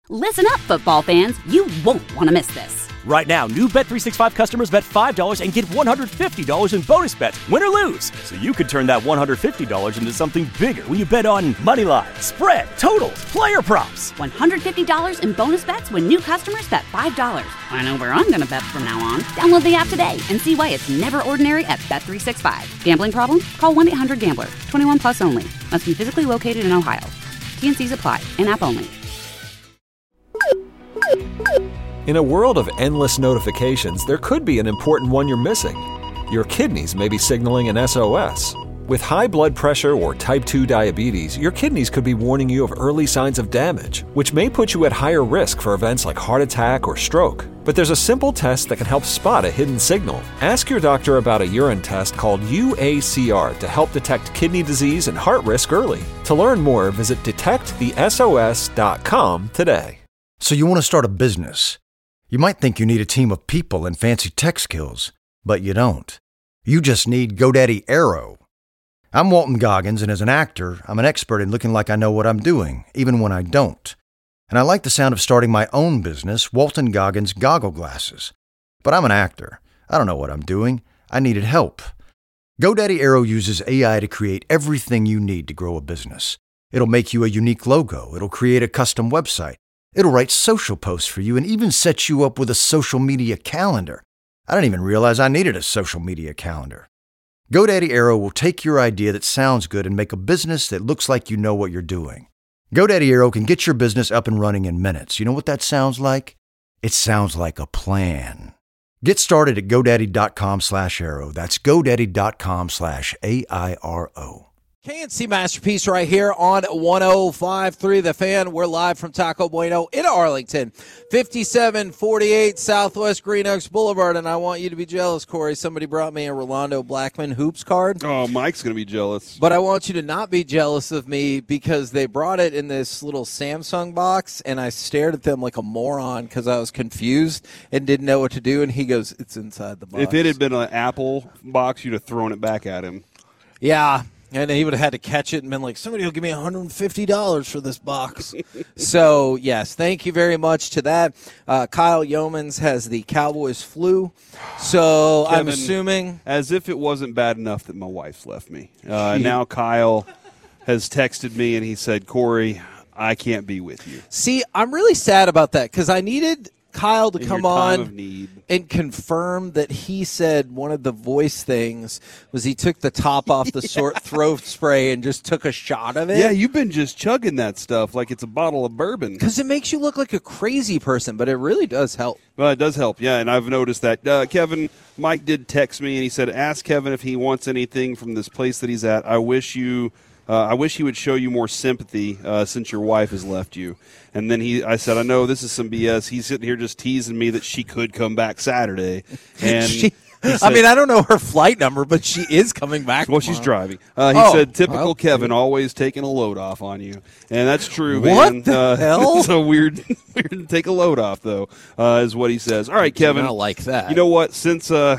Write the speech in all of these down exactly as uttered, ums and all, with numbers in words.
Listen up, football fans. You won't want to miss this. Right now, new Bet three sixty-five customers bet five dollars and get one hundred fifty dollars in bonus bets, win or lose. So you could turn that one hundred fifty dollars into something bigger when you bet on money line, spread, totals, player props. one hundred fifty dollars in bonus bets when new customers bet five dollars. I know where I'm going to bet from now on. Download the app today and see why it's never ordinary at Bet three sixty-five. Gambling problem? Call one eight hundred gambler. twenty-one plus only. Must be physically located in Ohio. T N Cs apply. In-app only. In a world of endless notifications, there could be an important one you're missing. Your kidneys may be signaling an S O S. With high blood pressure or type two diabetes, your kidneys could be warning you of early signs of damage, which may put you at higher risk for events like heart attack or stroke. But there's a simple test that can help spot a hidden signal. Ask your doctor about a urine test called U A C R to help detect kidney disease and heart risk early. To learn more, visit detect the S O S dot com today. So you want to start a business. You might think you need a team of people and fancy tech skills, but you don't. You just need GoDaddy Aero. I'm Walton Goggins, and as an actor, I'm an expert in looking like I know what I'm doing, even when I don't. And I like the sound of starting my own business, Walton Goggins Goggle Glasses. But I'm an actor. I don't know what I'm doing. I needed help. GoDaddy Aero uses A I to create everything you need to grow a business. It'll make you a unique logo. It'll create a custom website. It'll write social posts for you and even set you up with a social media calendar. I didn't even realize I needed a social media calendar. GoDaddy Aero will take your idea that sounds good and make a business that looks like you know what you're doing. GoDaddy Aero can get your business up and running in minutes. You know what that sounds like? It sounds like a plan. Get started at GoDaddy.com slash Aero. That's GoDaddy.com slash A I R O. K N C Masterpiece right here on one oh five point three The Fan. We're live from Taco Bueno in Arlington. fifty-seven forty-eight Southwest Green Oaks Boulevard, and I want you to be jealous, Corey. Somebody brought me a Rolando Blackman Hoops card. Oh, Mike's going to be jealous. But I want you to not be jealous of me because they brought it in this little Samsung box, and I stared at them like a moron because I was confused and didn't know what to do, and he goes, it's inside the box. If it had been an Apple box, you'd have thrown it back at him. Yeah. And he would have had to catch it and been like, somebody will give me one hundred fifty dollars for this box. So, yes, thank you very much to that. Uh, Kyle Yeomans has the Cowboys flu. So Kevin, I'm assuming. As if it wasn't bad enough that my wife's left me. Uh, now Kyle has texted me and he said, Corey, I can't be with you. See, I'm really sad about that because I needed Kyle to In come your time on of need. and confirm that he said one of the voice things was he took the top off the sore throat spray and just took a shot of it. Yeah, you've been just chugging that stuff like it's a bottle of bourbon. Because it makes you look like a crazy person, but it really does help. Well, it does help, yeah, and I've noticed that. Uh, Kevin, Mike did text me, and he said, ask Kevin if he wants anything from this place that he's at. I wish you... Uh, I wish he would show you more sympathy uh, since your wife has left you. And then he, I said, I know this is some B S. He's sitting here just teasing me that she could come back Saturday. And she, said, I mean, I don't know her flight number, but she is coming back. Well, tomorrow. she's driving. Uh, he oh, said, typical well, Kevin, always taking a load off on you. And that's true, what man. the uh, hell? It's a weird, weird to take a load off, though, uh, is what he says. All right, Kevin. I don't like that. You know what? Since uh,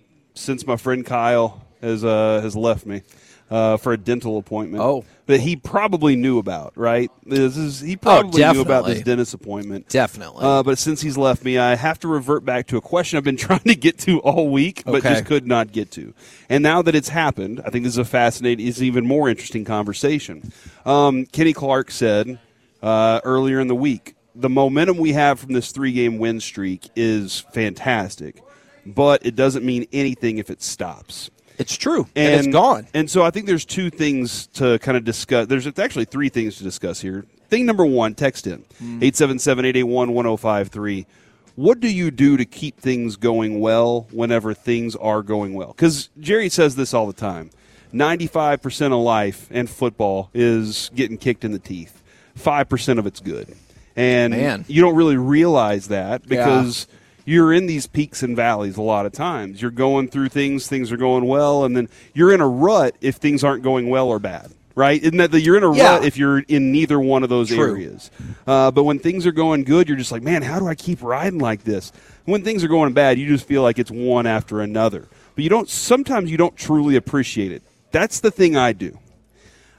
since my friend Kyle has uh, has left me uh, for a dental appointment. Oh. That he probably knew about, right? This is he probably oh, knew about this dentist appointment. Definitely. Uh, but since he's left me, I have to revert back to a question I've been trying to get to all week, but okay. just could not get to. And now that it's happened, I think this is a fascinating, is even more interesting conversation. Um, Kenny Clark said uh, earlier in the week, the momentum we have from this three-game win streak is fantastic, but it doesn't mean anything if it stops. It's true, and, and it's gone. And so I think there's two things to kind of discuss. There's actually three things to discuss here. Thing number one, text in, eight seven seven, eight eight one, one oh five three. What do you do to keep things going well whenever things are going well? Because Jerry says this all the time. ninety-five percent of life and football is getting kicked in the teeth. five percent of it's good. And Man. you don't really realize that because – yeah. You're in these peaks and valleys a lot of times. You're going through things, things are going well, and then you're in a rut if things aren't going well or bad, right? Isn't that the, you're in a yeah. rut if you're in neither one of those True. areas. Uh, but when things are going good, you're just like, man, how do I keep riding like this? When things are going bad, you just feel like it's one after another. But you don't. Sometimes you don't truly appreciate it. That's the thing I do.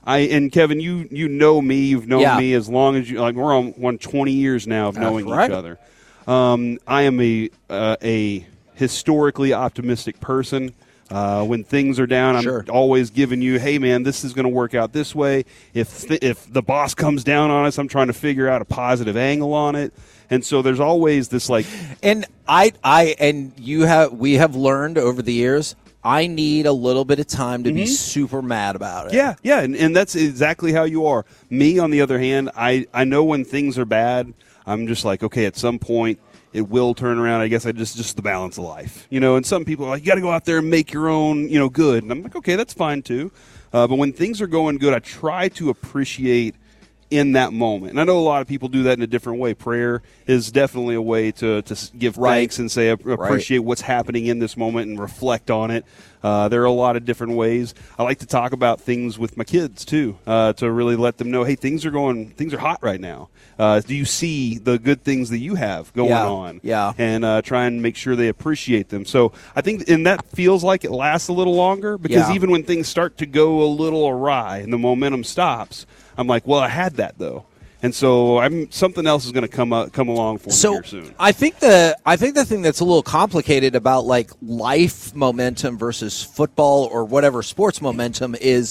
I and Kevin, you you know me. You've known Yeah. me as long as you like. We're on one twenty years now of knowing That's right. each other. Um, I am a uh, a historically optimistic person. Uh, when things are down, I'm Sure. always giving you, hey, man, this is going to work out this way. If th- if the boss comes down on us, I'm trying to figure out a positive angle on it. And so there's always this, like, And I, I, and you have, we have learned over the years, I need a little bit of time to be super mad about it. yeah, yeah, and, and that's exactly how you are. Me, on the other hand, I, I know when things are bad, I'm just like, okay, at some point, it will turn around. I guess I just just the balance of life, you know. And some people are like, you got to go out there and make your own, you know, good. And I'm like, okay, that's fine too. Uh, but when things are going good, I try to appreciate in that moment. And I know a lot of people do that in a different way. Prayer is definitely a way to to give Right. thanks and say appreciate what's happening in this moment and reflect on it. Uh, there are a lot of different ways. I like to talk about things with my kids too, uh, to really let them know, hey, things are going, things are hot right now. Uh, do you see the good things that you have going Yeah. on? Yeah. And uh, try and make sure they appreciate them. So I think, and that feels like it lasts a little longer because Yeah. even when things start to go a little awry and the momentum stops, I'm like, well, I had that though. And so I'm something else is going to come up, come along for me So here soon. I think the I think the thing that's a little complicated about like life momentum versus football or whatever sports momentum is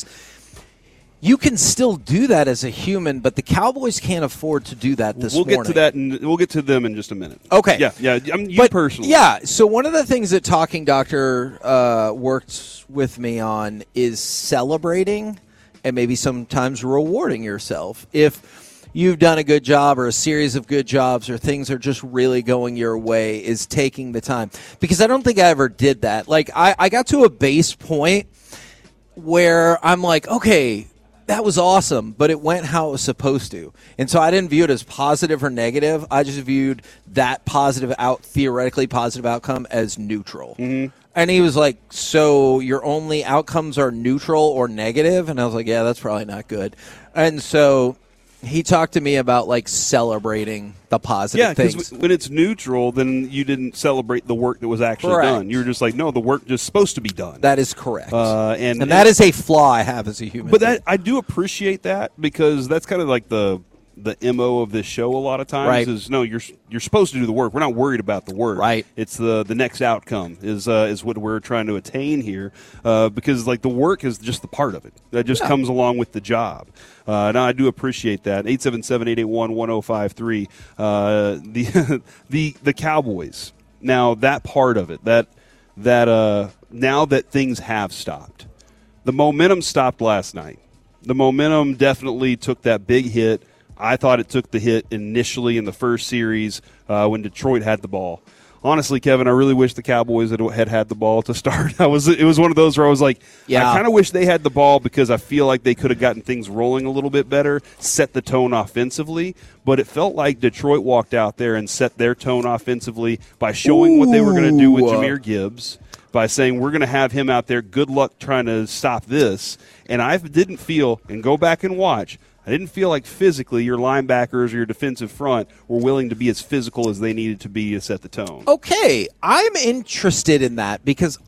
you can still do that as a human, but the Cowboys can't afford to do that this we'll morning. get to that, and we'll get to them in just a minute. Okay. Yeah, yeah. I'm you But, personally. Yeah. So one of the things that Talking Doctor uh, worked with me on is celebrating and maybe sometimes rewarding yourself. If you've done a good job or a series of good jobs or things are just really going your way, is taking the time. Because I don't think I ever did that. Like, I, I got to a base point where I'm like, okay, that was awesome, but it went how it was supposed to. And so I didn't view it as positive or negative. I just viewed that positive out, theoretically positive outcome as neutral. Mm-hmm. And he was like, so your only outcomes are neutral or negative? And I was like, yeah, that's probably not good. And so he talked to me about like celebrating the positive Yeah, things. because when it's neutral, then you didn't celebrate the work that was actually Correct. done. You were just like, no, the work just supposed to be done. That is correct. Uh, and- and that is a flaw I have as a human. But being. that I do appreciate that because that's kind of like the the M O of this show a lot of times Right. is no, you're you're supposed to do the work. We're not worried about the work. Right. It's the the next outcome is uh, is what we're trying to attain here uh, because like the work is just the part of it that just Yeah. comes along with the job. Uh, and I do appreciate that. eight seven seven, eight eight one, one oh five three Uh, the the the Cowboys. Now that part of it that that uh, now that things have stopped, the momentum stopped last night. The momentum definitely took that big hit. I thought it took the hit initially in the first series uh, when Detroit had the ball. Honestly, Kevin, I really wish the Cowboys had had, had the ball to start. I was it was one of those where I was like, Yeah. I kind of wish they had the ball because I feel like they could have gotten things rolling a little bit better, set the tone offensively. But it felt like Detroit walked out there and set their tone offensively by showing what they were going to do with Ooh. Jahmyr Gibbs, by saying we're going to have him out there. Good luck trying to stop this. And I didn't feel, and go back and watch, I didn't feel like physically your linebackers or your defensive front were willing to be as physical as they needed to be to set the tone. Okay, I'm interested in that because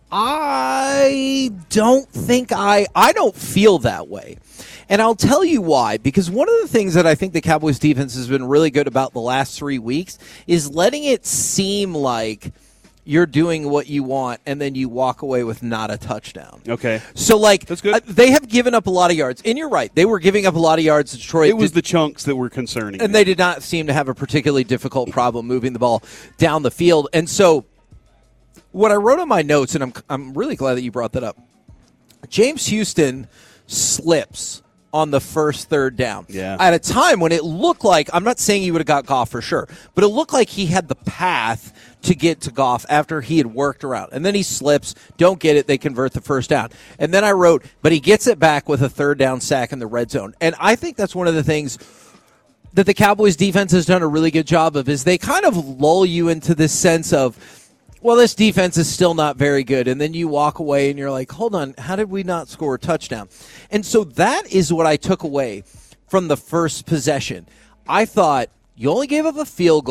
I don't think I I don't feel that way. And I'll tell you why. Because one of the things that I think the Cowboys defense has been really good about the last three weeks is letting it seem like you're doing what you want and then you walk away with not a touchdown. Okay. So, like, That's good. uh, they have given up a lot of yards. And you're right. They were giving up a lot of yards to Detroit. It was Did- the chunks that were concerning. and me. they did not seem to have a particularly difficult problem moving the ball down the field. And so what I wrote on my notes, and I'm I'm really glad that you brought that up, James Houston slips on the first third down. Yeah. At a time when it looked like, I'm not saying he would have got Goff for sure, but it looked like he had the path to get to Goff after he had worked around. And then he slips, don't get it, they convert the first down. And then I wrote, but he gets it back with a third down sack in the red zone. And I think that's one of the things that the Cowboys defense has done a really good job of is they kind of lull you into this sense of, well, this defense is still not very good. And then you walk away and you're like, hold on, how did we not score a touchdown? And so that is what I took away from the first possession. I thought, you only gave up a field goal.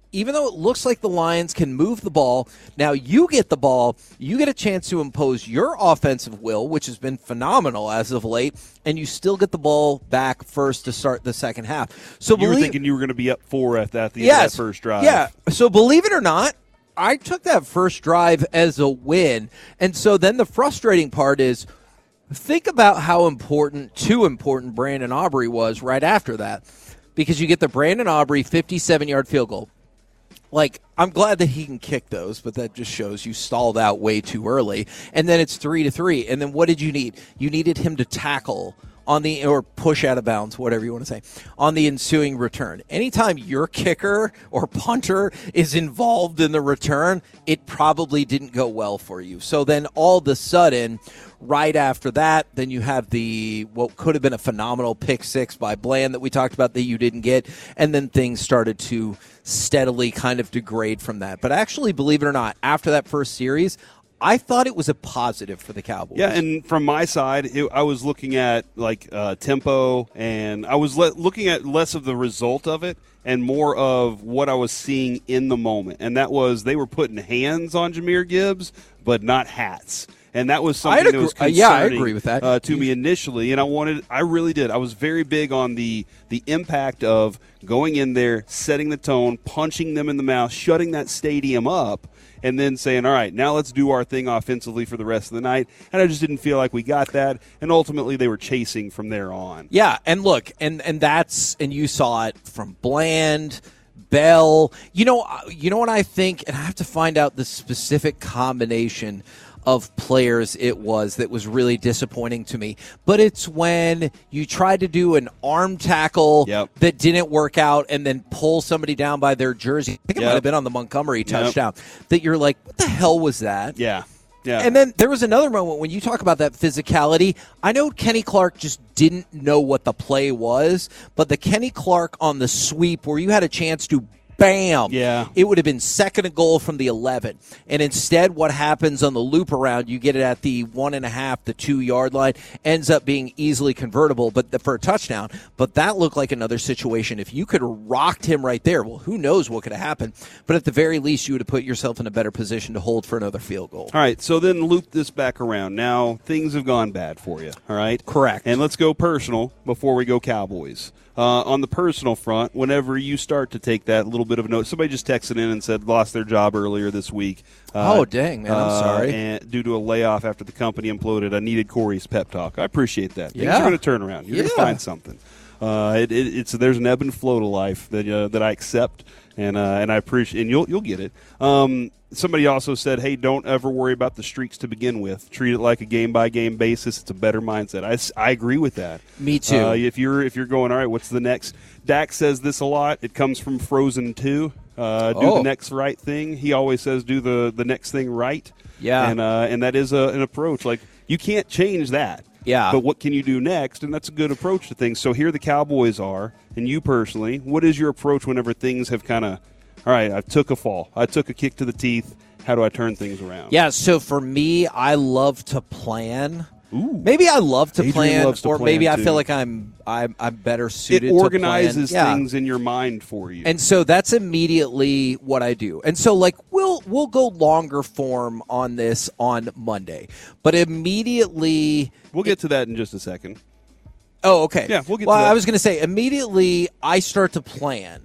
even though it looks like the Lions can move the ball, now you get the ball, you get a chance to impose your offensive will, which has been phenomenal as of late, and you still get the ball back first to start the second half. So you believe, were thinking you were going to be up four at, at the yes, end of that first drive. Yeah. So believe it or not, I took that first drive as a win. And so then the frustrating part is, think about how important, too important Brandon Aubrey was right after that, because you get the Brandon Aubrey fifty-seven-yard field goal. Like, I'm glad that he can kick those, but that just shows you stalled out way too early. And then it's three to three. And then what did you need? You needed him to tackle on the, or push out of bounds, whatever you want to say, on the ensuing return. Anytime your kicker or punter is involved in the return, it probably didn't go well for you. So then all of a sudden, right after that, then you have the, what could have been a phenomenal pick six by Bland that we talked about that you didn't get, and then things started to steadily kind of degrade from that. But actually, believe it or not, after that first series, I thought it was a positive for the Cowboys. Yeah, and from my side, it, I was looking at like uh, tempo, and I was le- looking at less of the result of it and more of what I was seeing in the moment. And that was they were putting hands on Jahmyr Gibbs, but not hats. And that was something I'd that was agree- concerning uh, yeah, I agree with that. Uh, to me initially. And I wanted, I really did. I was very big on the the impact of going in there, setting the tone, punching them in the mouth, shutting that stadium up, and then saying, all right, now let's do our thing offensively for the rest of the night. And I just didn't feel like we got that. And ultimately they were chasing from there on. Yeah, and look, and, and that's, and you saw it from Bland, Bell. You know, you know what I think, and I have to find out the specific combination of players it was that was really disappointing to me. But it's when you tried to do an arm tackle yep. that didn't work out and then pull somebody down by their jersey. I think it yep. might have been on the Montgomery touchdown. Yep. That you're like, what the hell was that? Yeah. Yeah. And then there was another moment when you talk about that physicality. I know Kenny Clark just didn't know what the play was, but the Kenny Clark on the sweep where you had a chance to bam, yeah. it would have been second and goal from the eleven. And instead, what happens on the loop around, you get it at the one and a half, the two-yard line, ends up being easily convertible but the, for a touchdown. But that looked like another situation. If you could have rocked him right there, well, who knows what could have happened. But at the very least, you would have put yourself in a better position to hold for another field goal. All right, so then loop this back around. Now, things have gone bad for you, all right? Correct. And let's go personal before we go Cowboys. Uh, on the personal front, whenever you start to take that little bit of a note, somebody just texted in and said lost their job earlier this week. Uh, oh, dang, man, I'm uh, sorry. And due to a layoff after the company imploded, I needed Corey's pep talk. I appreciate that. Things Yeah. are going to turn around. You're Yeah. going to find something. Uh, it, it, it's there's an ebb and flow to life that uh, that I accept, and uh, and I appreciate, and you'll you'll get it. Um, somebody also said, hey, don't ever worry about the streaks to begin with. Treat it like a game by game basis. It's a better mindset. I, I agree with that. Me too. Uh, if you're if you're going, all right, what's the next? Dak says this a lot. It comes from Frozen two. Uh, do Oh. the next right thing. He always says, do the, the next thing right. Yeah. And uh, and that is a, an approach. Like, you can't change that. Yeah. But what can you do next? And that's a good approach to things. So here the Cowboys are, and you personally, what is your approach whenever things have kind of, all right, I took a fall. I took a kick to the teeth. How do I turn things around? Yeah, so for me, I love to plan. Ooh. Maybe I love to Adrian plan, loves to or plan, maybe I too. feel like I'm I'm, I'm better It suited organizes to plan. Yeah. things in your mind for you. And so that's immediately what I do. And so like we'll we'll go longer form on this on Monday. But immediately we'll get to that in just a second. Oh, okay. Yeah, we'll get well, to that. I was going to say immediately I start to plan.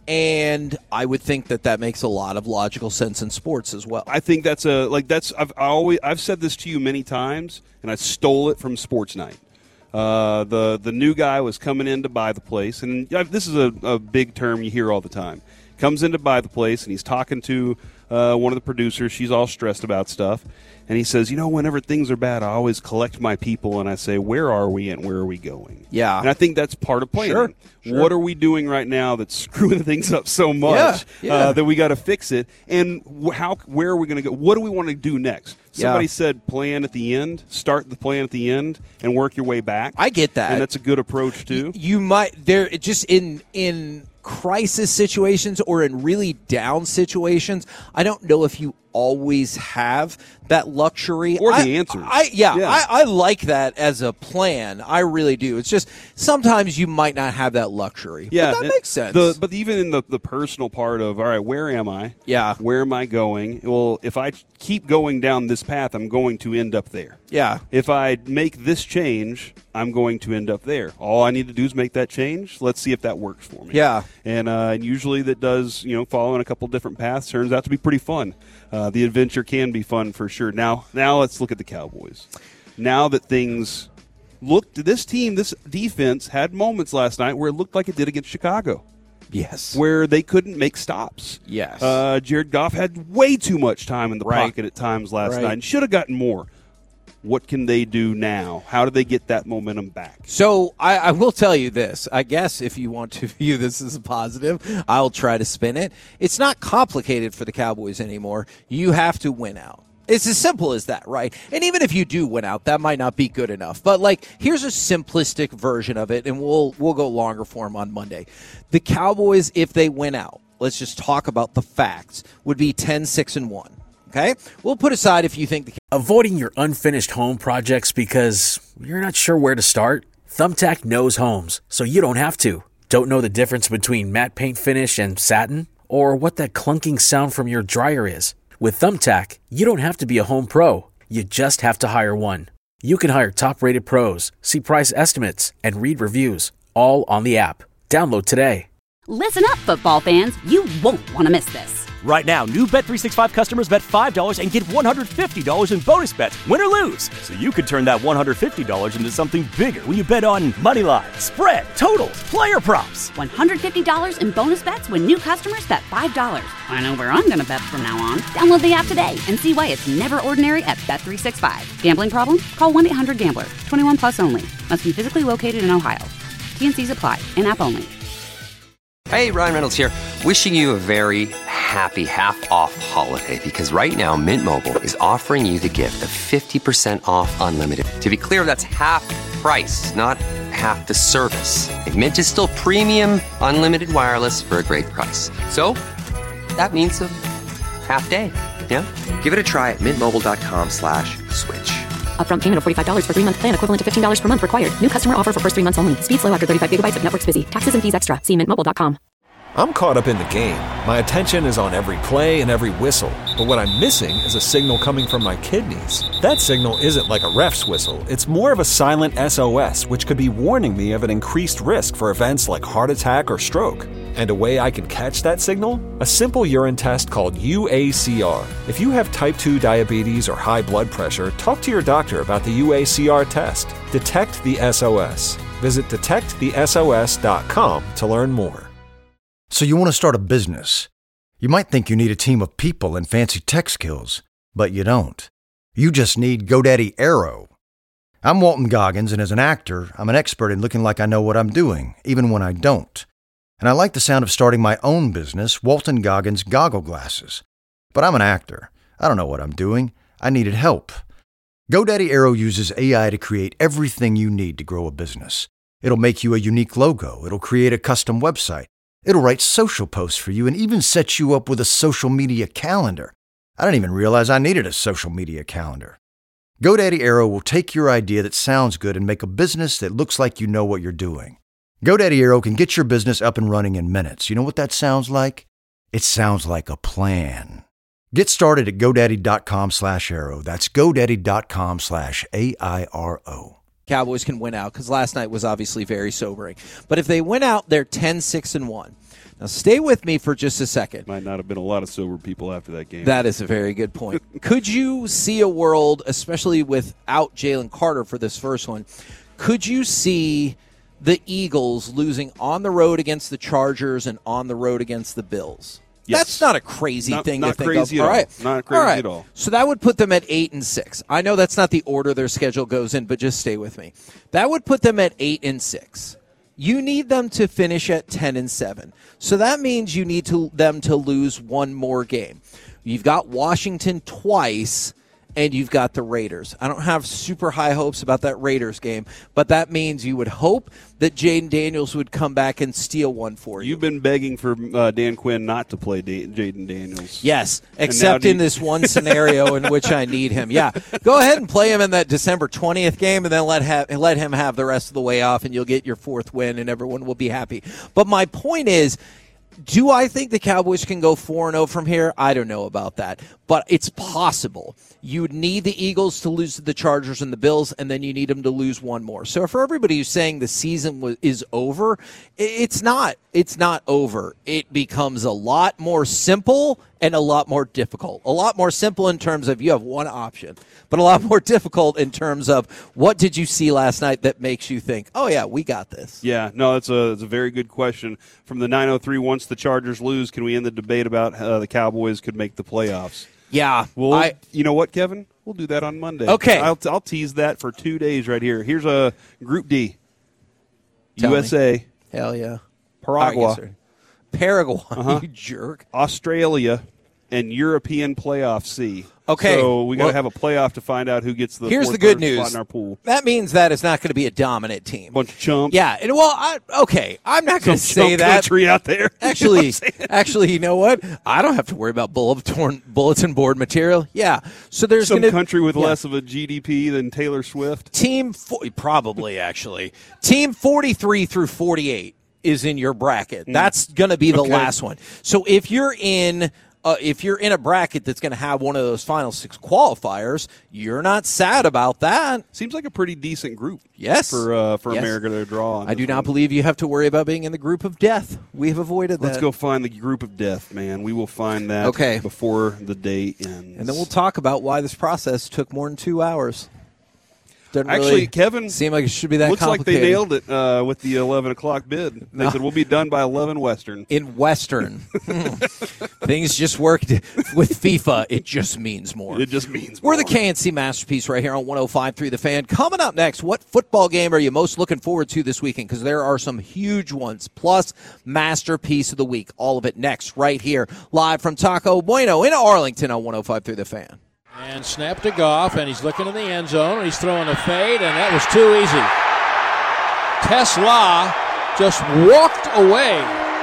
And I would think that that makes a lot of logical sense in sports as well. I think that's a like that's I've I always I've said this to you many times, and I stole it from Sports Night. Uh, the the new guy was coming in to buy the place, and this is a, a big term you hear all the time. Comes in to buy the place, and he's talking to uh, one of the producers. She's all stressed about stuff, and he says, "You know, whenever things are bad, I always collect my people, and I say, where are we and where are we going?" Yeah, and I think that's part of planning. Sure. Sure. What are we doing right now that's screwing things up so much Yeah, yeah. Uh, that we got to fix it? And wh- how? Where are we going to go? What do we want to do next? Somebody Yeah. said plan at the end. Start the plan at the end and work your way back. I get that, and that's a good approach too. You might there just in in crisis situations or in really down situations. I don't know if you always have that luxury. Or the I, answers. I, yeah, yeah. I, I like that as a plan. I really do. It's just sometimes you might not have that luxury. Yeah, but that it- makes sense. The, but even in the, the personal part of, all right, where am I? Yeah. Where am I going? Well, if I keep going down this path, I'm going to end up there. yeah. If I make this change, I'm going to end up there. All I need to do is make that change. Let's see if that works for me. Yeah. And, uh, and usually that does, you know, following a couple different paths turns out to be pretty fun. Uh, the adventure can be fun for sure. Now, now let's look at the Cowboys. Now that things looked, this team, this defense had moments last night where it looked like it did against Chicago, Yes. where they couldn't make stops. Yes. Uh, Jared Goff had way too much time in the Right. pocket at times last Right. night and should have gotten more. What can they do now? How do they get that momentum back? So I, I will tell you this. I guess if you want to view this as a positive, I'll try to spin it. It's not complicated for the Cowboys anymore. You have to win out. It's as simple as that, right? And even if you do win out, that might not be good enough. But like, here's a simplistic version of it, and we'll we'll go longer form on Monday. The Cowboys, if they win out, let's just talk about the facts, would be ten six and one. Okay? We'll put aside if you think the Avoiding your unfinished home projects because you're not sure where to start? Thumbtack knows homes, so you don't have to. Don't know the difference between matte paint finish and satin? Or what that clunking sound from your dryer is? With Thumbtack, you don't have to be a home pro. You just have to hire one. You can hire top-rated pros, see price estimates, and read reviews, all on the app. Download today. Listen up, football fans. You won't want to miss this. Right now, new Bet three sixty-five customers bet five dollars and get one hundred fifty dollars in bonus bets, win or lose. So you could turn that one hundred fifty dollars into something bigger when you bet on money line, spread, totals, player props. one hundred fifty dollars in bonus bets when new customers bet five dollars. I know where I'm going to bet from now on. Download the app today and see why it's never ordinary at Bet three sixty-five. Gambling problem? Call one eight hundred gambler. twenty-one plus only. Must be physically located in Ohio. T N Cs apply. In-app only. Hey, Ryan Reynolds here. Wishing you a very happy half-off holiday because right now Mint Mobile is offering you the gift of fifty percent off unlimited. To be clear, that's half price, not half the service. And Mint is still premium unlimited wireless for a great price. So that means a half day. Yeah? Give it a try at mintmobile.com slash switch. Upfront payment of forty-five dollars for three-month plan equivalent to fifteen dollars per month required. New customer offer for first three months only. Speed slow after thirty-five gigabytes if network's busy. Taxes and fees extra. See mint mobile dot com. I'm caught up in the game. My attention is on every play and every whistle. But what I'm missing is a signal coming from my kidneys. That signal isn't like a ref's whistle. It's more of a silent S O S, which could be warning me of an increased risk for events like heart attack or stroke. And a way I can catch that signal? A simple urine test called U A C R. If you have type two diabetes or high blood pressure, talk to your doctor about the U A C R test. Detect the S O S. Visit detect the S O S dot com to learn more. So you want to start a business. You might think you need a team of people and fancy tech skills, but you don't. You just need GoDaddy Aero. I'm Walton Goggins, and as an actor, I'm an expert in looking like I know what I'm doing, even when I don't. And I like the sound of starting my own business, Walton Goggins Goggle Glasses. But I'm an actor. I don't know what I'm doing. I needed help. GoDaddy Aero uses A I to create everything you need to grow a business. It'll make you a unique logo. It'll create a custom website. It'll write social posts for you and even set you up with a social media calendar. I didn't even realize I needed a social media calendar. GoDaddy Aero will take your idea that sounds good and make a business that looks like you know what you're doing. GoDaddy Aero can get your business up and running in minutes. You know what that sounds like? It sounds like a plan. Get started at GoDaddy.com slash Aero. That's GoDaddy.com slash A I R O. Cowboys can win out because last night was obviously very sobering. But if they win out, they're ten six and one. Now, stay with me for just a second. Might not have been a lot of sober people after that game. That is a very good point. Could you see a world, especially without Jalen Carter for this first one, could you see the Eagles losing on the road against the Chargers and on the road against the Bills? Yes. That's not a crazy not, thing not to think crazy of. At all right. all. Not crazy all right. at all. So that would put them at eight and six. I know that's not the order their schedule goes in, but just stay with me. That would put them at eight and six. You need them to finish at ten and seven. So that means you need to them to lose one more game. You've got Washington twice, and you've got the Raiders. I don't have super high hopes about that Raiders game, but that means you would hope that Jaden Daniels would come back and steal one for you. You've been begging for uh, Dan Quinn not to play da- Jaden Daniels. Yes, except in you- this one scenario in which I need him. Yeah, go ahead and play him in that December twentieth game, and then let ha- let him have the rest of the way off, and you'll get your fourth win, and everyone will be happy. But my point is, do I think the Cowboys can go four and oh from here? I don't know about that, but it's possible. You need the Eagles to lose to the Chargers and the Bills, and then you need them to lose one more. So for everybody who's saying the season was, is over, it's not. It's not over. It becomes a lot more simple and a lot more difficult. A lot more simple in terms of you have one option, but a lot more difficult in terms of what did you see last night that makes you think, oh, yeah, we got this. Yeah, no, that's a, that's a very good question. From the nine oh three, once the Chargers lose, can we end the debate about uh, the Cowboys could make the playoffs? Yeah. Well, I, you know what, Kevin? We'll do that on Monday. Okay. I'll, I'll tease that for two days right here. Here's a Group D. Tell U S A. Me. Hell yeah. Paraguay. Paraguay, Uh-huh. you jerk. Australia, and European playoff C. Okay. So we got to Well, have a playoff to find out who gets the here's fourth the good spot news. in our pool. That means that it's not going to be a dominant team. Bunch of chumps. Yeah, and well, I, okay, I'm not going to Some say chump that. country out there. Actually, You know what I'm saying? actually, you know what? I don't have to worry about bulletin bulletin board material. Yeah, so there's Some gonna, country with yeah. less of a G D P than Taylor Swift. Team fo- probably actually team forty-three through forty-eight is in your bracket. That's going to be the Okay. last one. So if you're in. Uh, if you're in a bracket that's going to have one of those final six qualifiers, you're not sad about that. Seems like a pretty decent group. Yes. For uh, for Yes. America to draw on. I this do not one. believe you have to worry about being in the group of death. We have avoided that. Let's go find the group of death, man. We will find that Okay. before the day ends. And then we'll talk about why this process took more than two hours. Doesn't Actually, really Kevin, seem like it should be that looks like they complicated. nailed it uh, with the eleven o'clock bid. They No. said we'll be done by eleven Western. In Western. Hmm. Things just worked with FIFA. It just means more. It just means We're more. the K N C Masterpiece right here on one oh five point three The Fan. Coming up next, what football game are you most looking forward to this weekend? Because there are some huge ones. Plus, Masterpiece of the Week. All of it next right here, live from Taco Bueno in Arlington on one oh five point three The Fan. And snap to Goff, and he's looking in the end zone, and he's throwing a fade, and that was too easy. Tesla just walked away.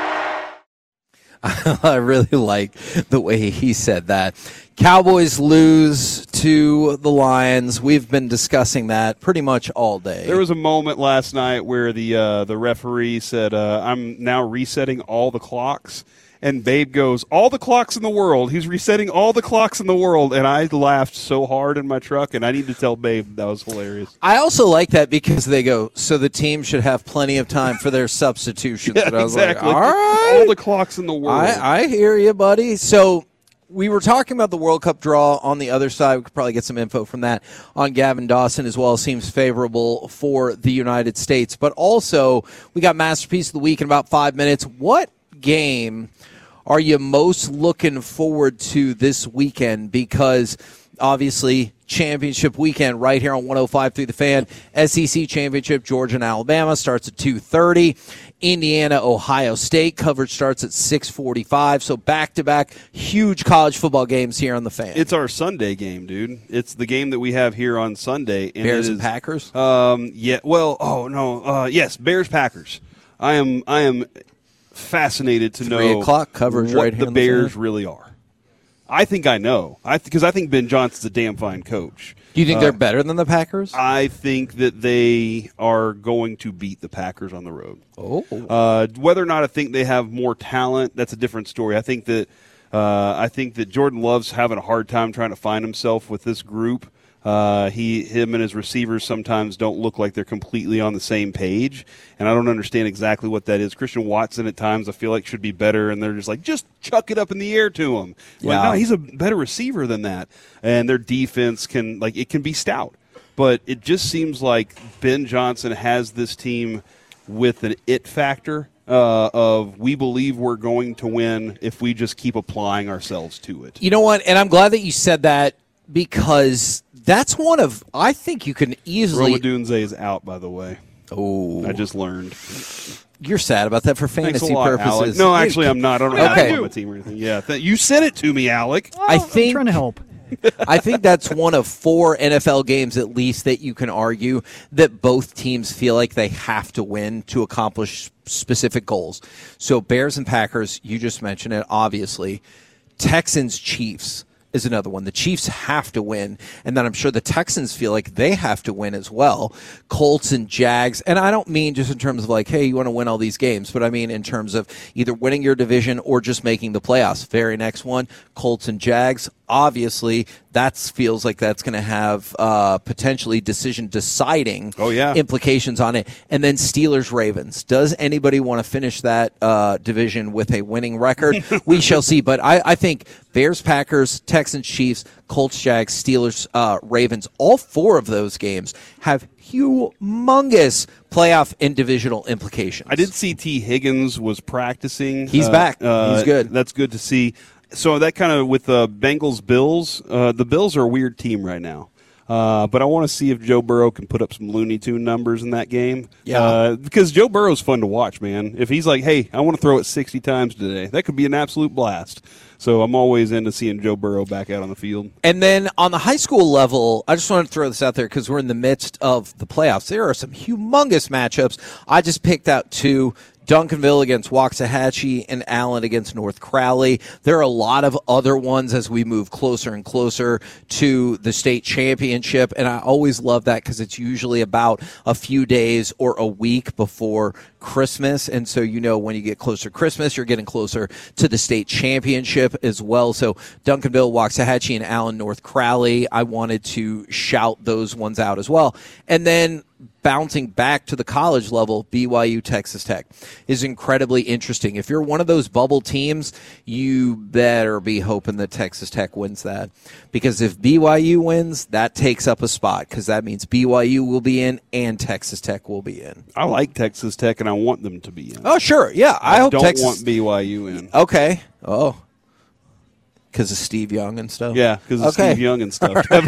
I really like the way he said that. Cowboys lose to the Lions. We've been discussing that pretty much all day. There was a moment last night where the uh, the referee said, uh, "I'm now resetting all the clocks." And Babe goes, all the clocks in the world. He's resetting all the clocks in the world. And I laughed so hard in my truck, and I need to tell Babe that was hilarious. I also like that because they go, so the team should have plenty of time for their substitutions. Yeah, and I was exactly. like, all right. All the clocks in the world. I, I hear you, buddy. So we were talking about the World Cup draw on the other side. We could probably get some info from that on Gavin Dawson as well. Seems favorable for the United States. But also, we got Masterpiece of the Week in about five minutes. What game are you most looking forward to this weekend? Because obviously championship weekend right here on one oh five point three The Fan. S E C championship, Georgia and Alabama starts at two thirty. Indiana, Ohio State coverage starts at six forty-five. So back-to-back huge college football games here on The Fan. It's our Sunday game, dude. It's the game that we have here on Sunday. And Bears it and is, Packers? Um, yeah. Well, oh no. Uh, yes, Bears Packers. I am. I am fascinated to Three know o'clock coverage what right here the on the Bears Fan. really are. I think I know. I because I think Ben Johnson's a damn fine coach. Do you think Uh, they're better than the Packers? I think that they are going to beat the Packers on the road. Oh. Uh, whether or not I think they have more talent, that's a different story. I think that uh, I think that Jordan Love's having a hard time trying to find himself with this group. Uh, he, him, and his receivers sometimes don't look like they're completely on the same page, and I don't understand exactly what that is. Christian Watson at times I feel like should be better, and they're just like, just chuck it up in the air to him. Like, Yeah. no, he's a better receiver than that, and their defense can like it can be stout, but it just seems like Ben Johnson has this team with an it factor. Uh, of we believe we're going to win if we just keep applying ourselves to it. You know what? And I'm glad that you said that because that's one of, I think you can easily. Romadunze is out, by the way. Oh. I just learned. You're sad about that for Thanks fantasy a lot, purposes. Alec. No, actually, I'm not. I don't have Okay. him on my team or anything. Yeah, th- you sent it to me, Alec. I think trying to help. I think that's one of four N F L games at least that you can argue that both teams feel like they have to win to accomplish specific goals. So Bears and Packers, you just mentioned it, obviously. Texans, Chiefs is another one. The Chiefs have to win, and then I'm sure the Texans feel like they have to win as well. Colts and Jags, and I don't mean just in terms of like, hey, you want to win all these games, but I mean in terms of either winning your division or just making the playoffs. Very next one, Colts and Jags. Obviously, that feels like that's going to have uh, potentially decision-deciding oh, yeah. implications on it. And then Steelers-Ravens. Does anybody want to finish that uh, division with a winning record? We shall see. But I, I think Bears-Packers, Texans-Chiefs, Colts-Jags, Steelers-Ravens, uh, all four of those games have humongous playoff and divisional implications. I did see T. Higgins was practicing. He's uh, back. Uh, He's good. That's good to see. So that kind of with the Bengals Bills, uh, the Bills are a weird team right now. Uh, but I want to see if Joe Burrow can put up some Looney Tune numbers in that game. Yeah. Uh, because Joe Burrow's fun to watch, man. If he's like, hey, I want to throw it sixty times today, that could be an absolute blast. So I'm always into seeing Joe Burrow back out on the field. And then on the high school level, I just wanted to throw this out there because we're in the midst of the playoffs. There are some humongous matchups. I just picked out two. Duncanville against Waxahachie and Allen against North Crowley. There are a lot of other ones as we move closer and closer to the state championship, and I always love that because it's usually about a few days or a week before Christmas, and so you know when you get closer to Christmas, you're getting closer to the state championship as well. So Duncanville, Waxahachie, and Allen, North Crowley, I wanted to shout those ones out as well. And then bouncing back to the college level, B Y U, Texas Tech is incredibly interesting. If you're one of those bubble teams, you better be hoping that Texas Tech wins that. Because if B Y U wins, that takes up a spot because that means B Y U will be in and Texas Tech will be in. I like Texas Tech, and I want them to be in. Oh, sure. Yeah, I, I hope don't Texas... want B Y U in. Okay. Oh. Because of Steve Young and stuff? Yeah, because of okay. Steve Young and stuff. Right.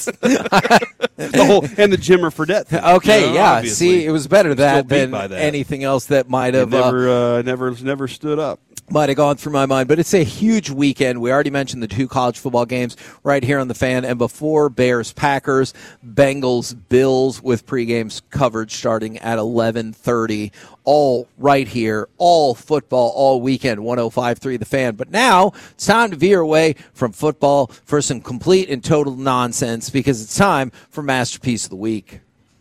the whole, and the Jimmer Fredette thing. Okay, you know, yeah. obviously. See, it was better that than that. anything else that might have It never, uh, never, never stood up. Might have gone through my mind, but it's a huge weekend. We already mentioned the two college football games right here on the Fan, and before Bears, Packers, Bengals, Bills with pregame coverage starting at eleven thirty. All right here, all football, all weekend, one oh five point three The Fan. But now it's time to veer away from football for some complete and total nonsense because it's time for Masterpiece of the Week.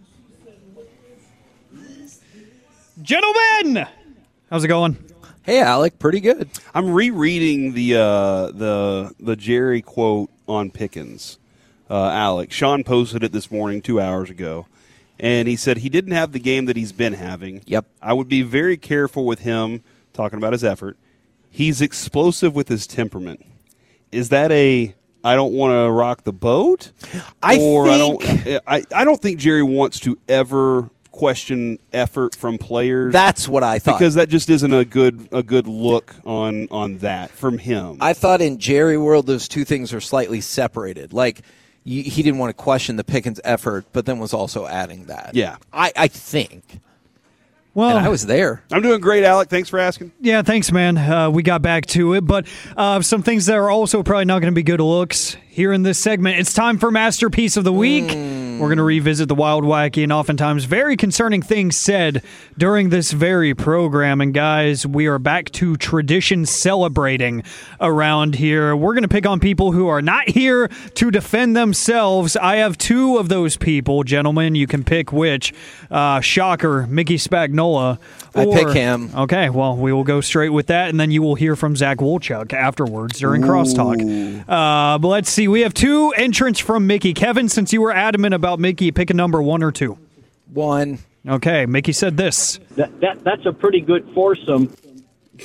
Gentlemen, how's it going? Hey, Alec, pretty good. I'm rereading the uh, the the Jerry quote on Pickens. Uh, Alec, Sean posted it this morning, two hours ago, and he said he didn't have the game that he's been having. Yep. I would be very careful with him talking about his effort. He's explosive with his temperament. Is that a I don't want to rock the boat? I or think I don't. I, I don't think Jerry wants to ever question effort from players. That's what I thought. Because that just isn't a good a good look on on that from him. I thought in Jerry world those two things are slightly separated. Like you, he didn't want to question the Pickens effort, but then was also adding that. Yeah. I, I think. Well, and I was there. I'm doing great, Alec. Thanks for asking. Yeah, thanks, man. Uh, we got back to it, but uh, some things that are also probably not going to be good looks here in this segment. It's time for Masterpiece of the Week. Mm. We're going to revisit the wild, wacky, and oftentimes very concerning things said during this very program. And guys, we are back to tradition celebrating around here. We're going to pick on people who are not here to defend themselves. I have two of those people, gentlemen. You can pick which. Uh, shocker, Mickey Spagnola. Or, I pick him. Okay, well, we will go straight with that, and then you will hear from Zach Wolchuk afterwards during Ooh. Crosstalk. Uh, but let's see. We have two entrants from Mickey. Kevin, since you were adamant about Mickey, pick a number one or two. One. Okay, Mickey said this. That, that That's a pretty good foursome. I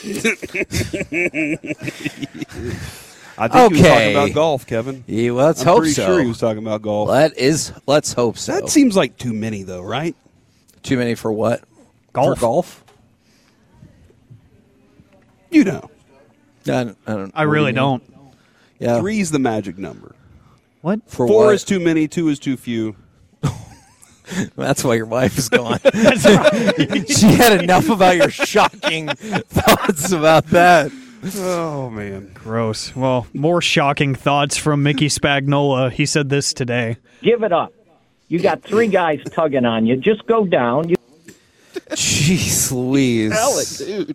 think okay. he was talking about golf, Kevin. Yeah, well, let's I'm hope pretty so. sure he was talking about golf. That is, let's hope so. That seems like too many, though, right? Too many for what? Golf. For golf? You know. I, don't, I, don't, I really do don't. Yeah. Three's the magic number. What? For Four what? is too many, two is too few. That's why your wife is gone. That's right. She had enough about your shocking thoughts about that. Oh, man. Gross. Well, more shocking thoughts from Mickey Spagnola. He said this today. Give it up. You got three guys tugging on you. Just go down. You- Jeez Louise. Alec, dude.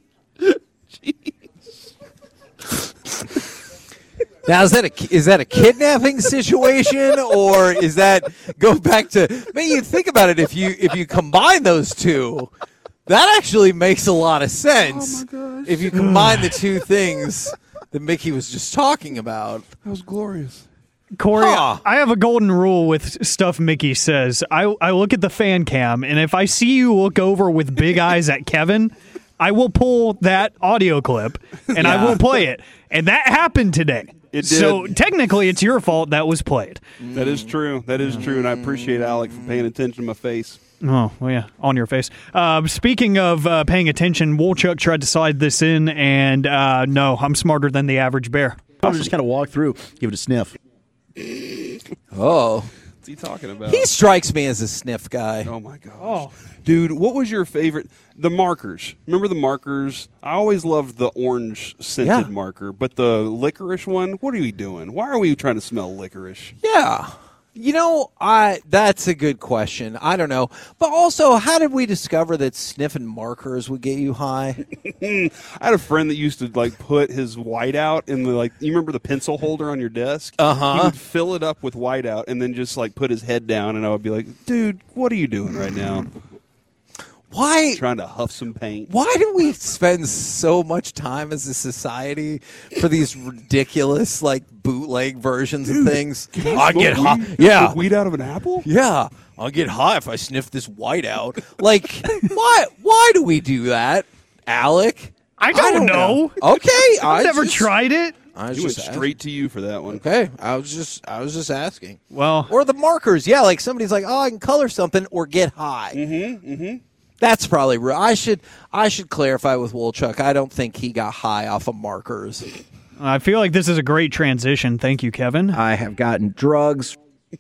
Now, is that a is that a kidnapping situation, or is that go back to? Man, you think about it. If you if you combine those two, that actually makes a lot of sense. Oh my gosh. If you combine the two things that Mickey was just talking about, that was glorious. Corey, Huh. I have a golden rule with stuff Mickey says. I I look at the fan cam, and if I see you look over with big eyes at Kevin, I will pull that audio clip and Yeah. I will play it. And that happened today. It did. So technically, it's your fault that was played. That is true. That is true, and I appreciate Alec for paying attention to my face. Oh, well, yeah, on your face. Uh, speaking of uh, paying attention, Wolchuk tried to slide this in, and uh, no, I'm smarter than the average bear. I was just kind of walk through, give it a sniff. oh, What's he talking about? he strikes me as a sniff guy. Oh, my gosh. Oh. Dude, what was your favorite? The markers. Remember the markers? I always loved the orange scented Yeah. marker, but the licorice one, what are we doing? Why are we trying to smell licorice? Yeah. You know, I that's a good question. I don't know. But also, how did we discover that sniffing markers would get you high? I had a friend that used to like put his whiteout in the like. You remember the pencil holder on your desk? Uh-huh. He would fill it up with whiteout and then just like put his head down, and I would be like, "Dude, what are you doing right now? Why Trying to huff some paint?" why do we spend so much time as a society for these ridiculous like bootleg versions of things? I get high. Weed? Yeah. Take weed out of an apple? Yeah. I'll get high if I sniff this white out. Like, why why do we do that, Alec? I don't, know. Okay. I've I never just- tried it. I was He went just straight to you for that one. Okay, I was just I was just asking. Well, Or the markers, yeah, like somebody's like, oh, I can color something or get high. Mm-hmm. Mm-hmm. That's probably real. I should I should clarify with Wolchuk. I don't think he got high off of markers. I feel like this is a great transition. Thank you, Kevin. I have gotten drugs.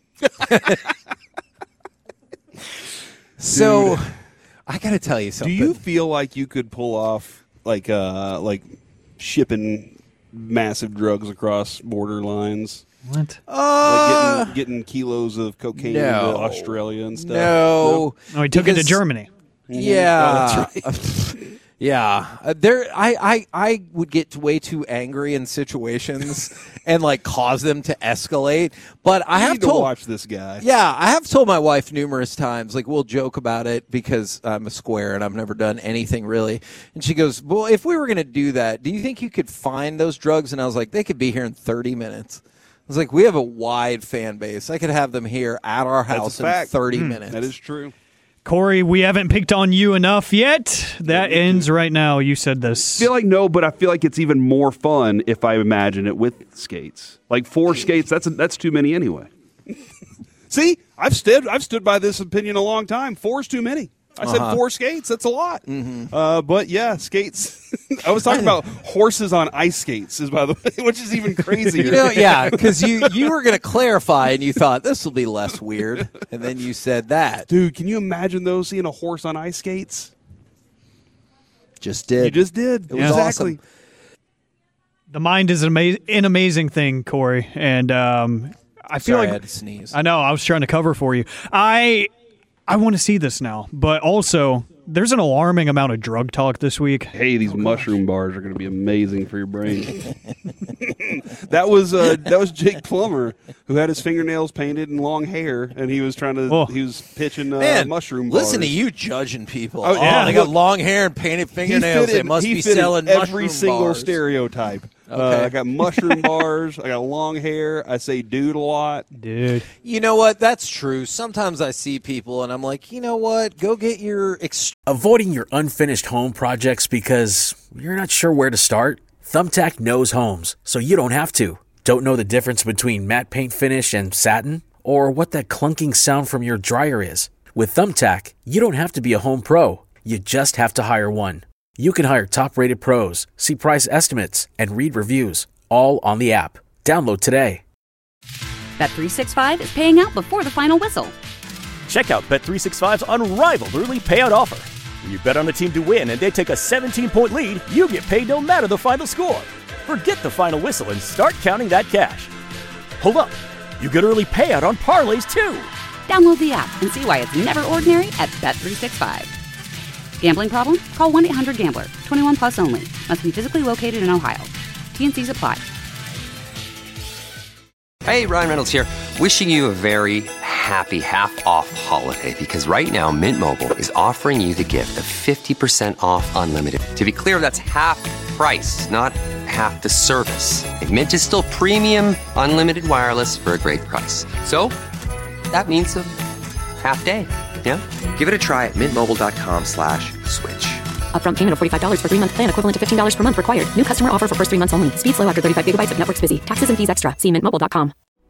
So I got to tell you Do something. you feel like you could pull off like uh like shipping massive drugs across border lines? What? Uh, like getting, getting kilos of cocaine no. into Australia and stuff? No. Oh, he took it to Because- Germany. Yeah. Oh, that's right. Yeah, uh, there. I, I, I would get way too angry in situations and like cause them to escalate. But I You have need to told, watch this guy. yeah, I have told my wife numerous times. Like we'll joke about it because I'm a square and I've never done anything really. And she goes, "Well, if we were going to do that, do you think you could find those drugs?" And I was like, "They could be here in thirty minutes." I was like, "We have a wide fan base. I could have them here at our That's house a in fact. thirty Mm, minutes." That is true. Corey, we haven't picked on you enough yet. That ends right now. You said I this. feel like no, but I feel like it's even more fun if I imagine it with skates. Like four skates, that's that's too many anyway. See, I've stood I've stood by this opinion a long time. Four's too many. I said Uh-huh. four skates. That's a lot. Uh, but yeah, skates. I was talking about horses on ice skates, is by the way, which is even crazier. You know, yeah, because you, you were going to clarify and you thought this will be less weird, and then you said that. Dude, can you imagine though seeing a horse on ice skates? Just did. You just did. It was exactly. awesome. The mind is an, ama- an amazing thing, Corey, and um, I feel Sorry, like I had to sneeze. I know I was trying to cover for you. I I want to see this now, but also there's an alarming amount of drug talk this week. Hey, these mushroom bars are going to be amazing for your brain. that was uh, that was Jake Plummer, who had his fingernails painted and long hair, and he was trying to Oh. he was pitching uh, Man, mushroom bars. listen to you judging people. Oh, Oh, yeah. they got Look, long hair and painted He fingernails. fitted- They must he be fitted selling every mushroom single bars. stereotype. Uh, Okay. I got mushroom bars. I got long hair. I say dude a lot. Dude. You know what? That's true. Sometimes I see people and I'm like, you know what? Go get your ex- Avoiding your unfinished home projects because you're not sure where to start? Thumbtack knows homes, so you don't have to. Don't know the difference between matte paint finish and satin? Or what that clunking sound from your dryer is? With Thumbtack, you don't have to be a home pro. You just have to hire one. You can hire top-rated pros, see price estimates, and read reviews, all on the app. Download today. Bet three sixty-five is paying out before the final whistle. Check out Bet three sixty-five's unrivaled early payout offer. When you bet on a team to win and they take a seventeen-point lead, you get paid no matter the final score. Forget the final whistle and start counting that cash. Hold up. You get early payout on parlays, too. Download the app and see why it's never ordinary at Bet three sixty-five. Gambling problem? Call one eight hundred gambler. twenty-one plus only. Must be physically located in Ohio. T N Cs apply. Hey, Ryan Reynolds here. Wishing you a very happy half-off holiday because right now Mint Mobile is offering you the gift of fifty percent off unlimited. To be clear, that's half price, not half the service. And Mint is still premium unlimited wireless for a great price. So that means a half day. Yeah? Give it a try at mintmobile.com slash switch. Upfront payment of forty-five dollars for three-month plan equivalent to fifteen dollars per month required. New customer offer for first three months only. Speed slow after thirty-five gigabytes if network's busy. Taxes and fees extra. See mint mobile dot com.